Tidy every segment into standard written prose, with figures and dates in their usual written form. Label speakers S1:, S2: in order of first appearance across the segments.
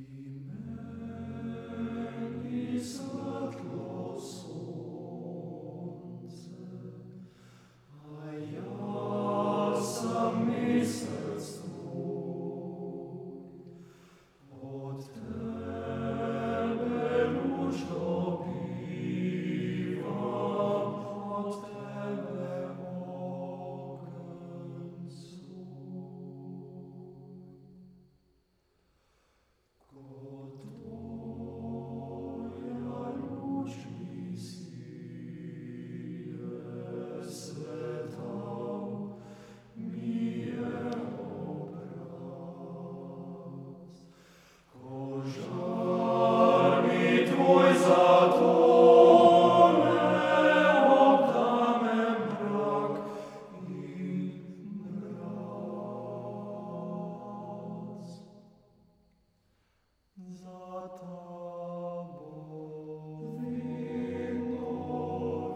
S1: meni svetlo sonce, a ja sam mesec tvoj. Od tebe luč dobivam, od tebe ogenj svoj. Ko tvoja luč mi sije, svetav mi je obraz. Ko žar mi tvoj zatone, obda me mrak in mraz. Za tabo vedno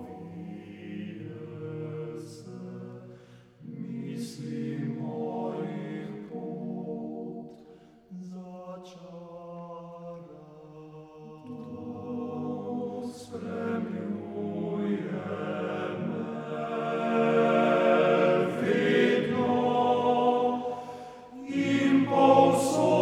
S1: vije se misli mojih pot začara. Spremljuje me vedno in povsod.